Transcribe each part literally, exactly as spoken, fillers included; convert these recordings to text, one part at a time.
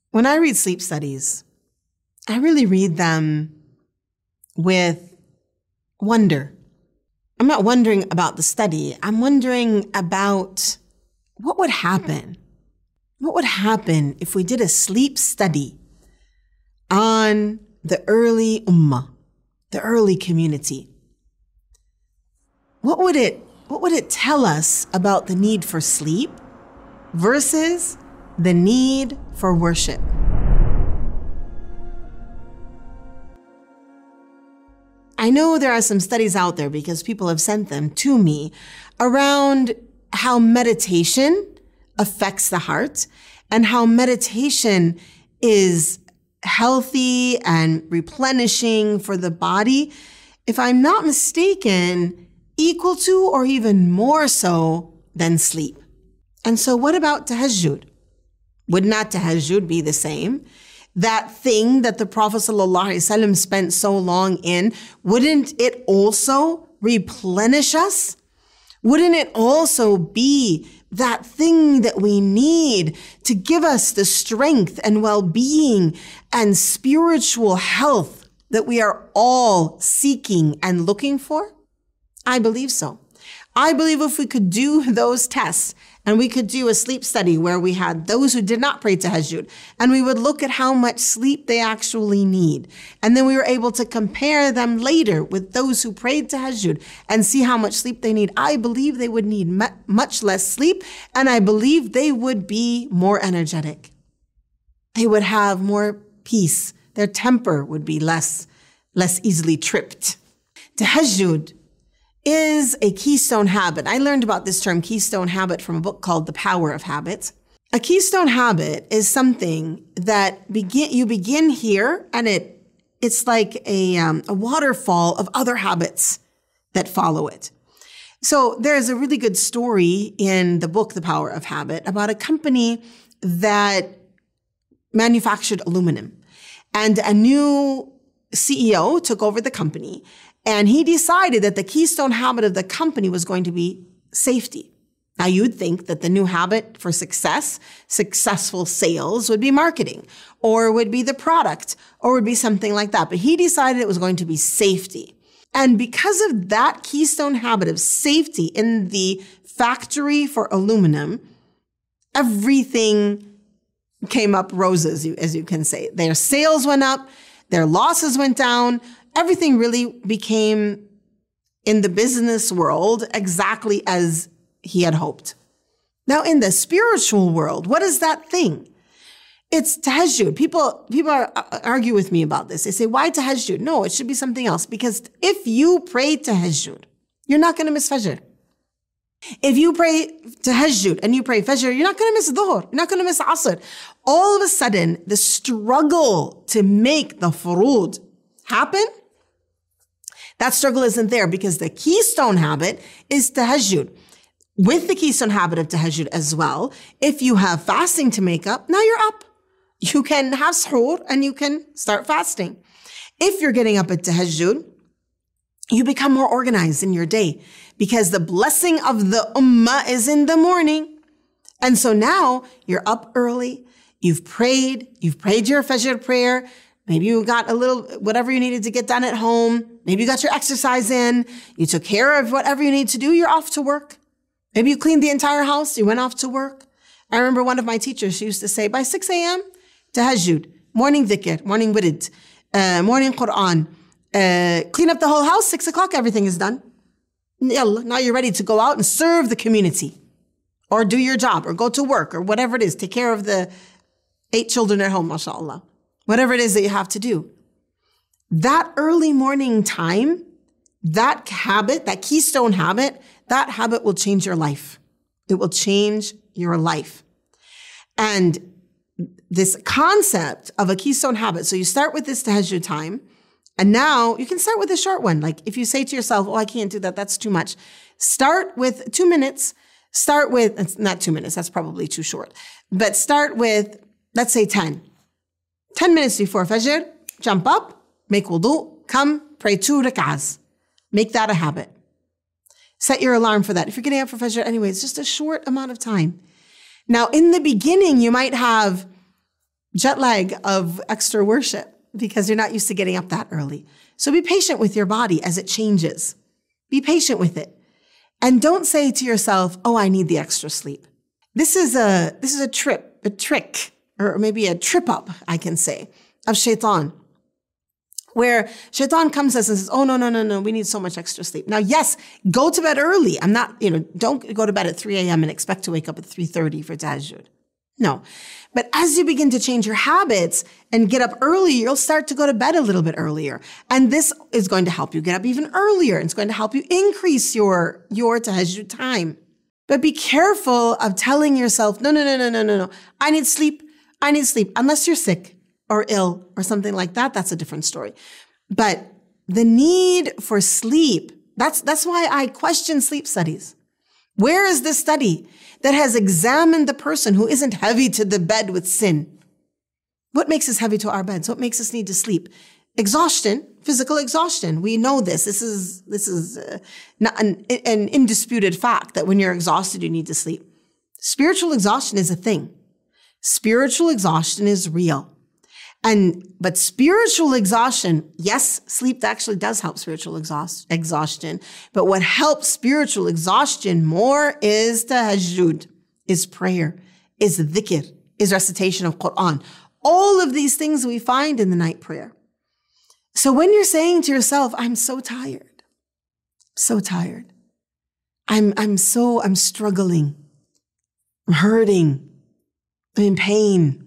When I read sleep studies, I really read them with wonder. I'm not wondering about the study. I'm wondering about what would happen. What would happen if we did a sleep study on the early ummah, the early community? What would it, what would it tell us about the need for sleep versus the need for worship? I know there are some studies out there because people have sent them to me around how meditation affects the heart and how meditation is healthy and replenishing for the body. If I'm not mistaken, equal to or even more so than sleep. And so what about tahajjud? Would not tahajjud be the same? That thing that the Prophet ﷺ spent so long in, wouldn't it also replenish us? Wouldn't it also be that thing that we need to give us the strength and well-being and spiritual health that we are all seeking and looking for? I believe so. I believe if we could do those tests and we could do a sleep study where we had those who did not pray tahajjud and we would look at how much sleep they actually need. And then we were able to compare them later with those who prayed tahajjud and see how much sleep they need. I believe they would need much less sleep, and I believe they would be more energetic. They would have more peace. Their temper would be less, less easily tripped. Tahajjud is a keystone habit. I learned about this term keystone habit from a book called The Power of Habit. A keystone habit is something that begin you begin here, and it it's like a um, a waterfall of other habits that follow it. So there's a really good story in the book The Power of Habit about a company that manufactured aluminum, and a new C E O took over the company. And he decided that the keystone habit of the company was going to be safety. Now, you'd think that the new habit for success, successful sales, would be marketing, or would be the product, or would be something like that. But he decided it was going to be safety. And because of that keystone habit of safety in the factory for aluminum, everything came up roses, as you can say. Their sales went up, their losses went down. Everything really became, in the business world, exactly as he had hoped. Now, in the spiritual world, what is that thing? It's tahajjud. People, people are, argue with me about this. They say, why tahajjud? No, it should be something else. Because if you pray tahajjud, you're not going to miss fajr. If you pray tahajjud and you pray fajr, you're not going to miss dhuhr. You're not going to miss asr. All of a sudden, the struggle to make the furud happen, that struggle isn't there because the keystone habit is tahajjud. With the keystone habit of tahajjud as well, if you have fasting to make up, now you're up. You can have suhoor and you can start fasting. If you're getting up at tahajjud, you become more organized in your day because the blessing of the ummah is in the morning. And so now you're up early, you've prayed, you've prayed your fajr prayer. Maybe you got a little, whatever you needed to get done at home. Maybe you got your exercise in. You took care of whatever you need to do. You're off to work. Maybe you cleaned the entire house. You went off to work. I remember one of my teachers, she used to say, by six a.m., tahajjud, morning dhikr, morning wirid, uh, morning Quran, uh, clean up the whole house. Six o'clock, everything is done. Yalla, now you're ready to go out and serve the community or do your job or go to work or whatever it is. Take care of the eight children at home, mashallah. Whatever it is that you have to do. That early morning time, that habit, that keystone habit, that habit will change your life. It will change your life. And this concept of a keystone habit, so you start with this tahajjud time, and now you can start with a short one. Like if you say to yourself, oh, I can't do that, that's too much. Start with two minutes. Start with, it's not two minutes, that's probably too short. But start with, let's say ten. ten minutes before Fajr, jump up, make wudu, come, pray two rak'ahs. Make that a habit. Set your alarm for that. If you're getting up for Fajr anyway, it's just a short amount of time. Now, in the beginning, you might have jet lag of extra worship because you're not used to getting up that early. So be patient with your body as it changes. Be patient with it. And don't say to yourself, oh, I need the extra sleep. This is a, this is a trip, a trick, or maybe a trip up, I can say, of shaitan, where shaitan comes to us and says, oh, no, no, no, no, we need so much extra sleep. Now, yes, go to bed early. I'm not, you know, don't go to bed at three a.m. and expect to wake up at three thirty for tahajjud. No. But as you begin to change your habits and get up early, you'll start to go to bed a little bit earlier. And this is going to help you get up even earlier. It's going to help you increase your, your tahajjud time. But be careful of telling yourself, no, no, no, no, no, no, no. I need sleep. I need sleep. Unless you're sick or ill or something like that, that's a different story. But the need for sleep, that's, that's why I question sleep studies. Where is this study that has examined the person who isn't heavy to the bed with sin? What makes us heavy to our beds? What makes us need to sleep? Exhaustion, physical exhaustion. We know this. This is, this is uh, not an, an indisputed fact that when you're exhausted, you need to sleep. Spiritual exhaustion is a thing. Spiritual exhaustion is real. And, but spiritual exhaustion, yes, sleep actually does help spiritual exhaust, exhaustion. But what helps spiritual exhaustion more is tahajjud, is prayer, is dhikr, is recitation of Quran. All of these things we find in the night prayer. So when you're saying to yourself, I'm so tired, so tired. I'm, I'm so, I'm struggling. I'm hurting. I'm in pain.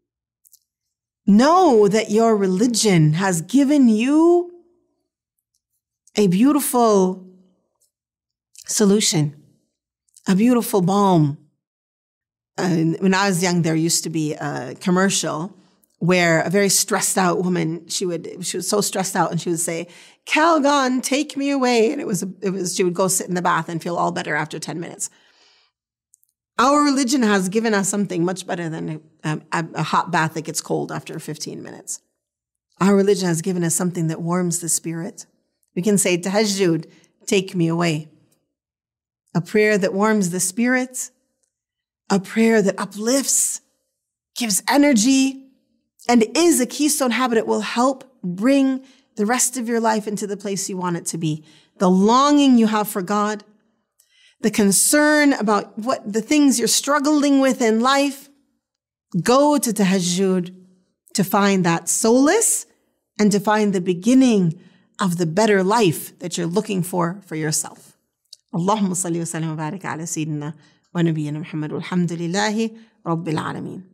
Know that your religion has given you a beautiful solution, a beautiful balm. And when I was young, there used to be a commercial where a very stressed out woman, she would, she was so stressed out and she would say, Calgon, take me away. And it was, it was, she would go sit in the bath and feel all better after ten minutes. Our religion has given us something much better than a, a, a hot bath that gets cold after fifteen minutes. Our religion has given us something that warms the spirit. We can say, tahajjud, take me away. A prayer that warms the spirit, a prayer that uplifts, gives energy, and is a keystone habit. It will help bring the rest of your life into the place you want it to be. The longing you have for God, the concern about what the things you're struggling with in life, go to tahajjud to find that solace and to find the beginning of the better life that you're looking for for yourself. Allahumma salli wa sallim wa barik ala sayyidina wa nabiyyina Muhammad walhamdulillahi rabbil alameen.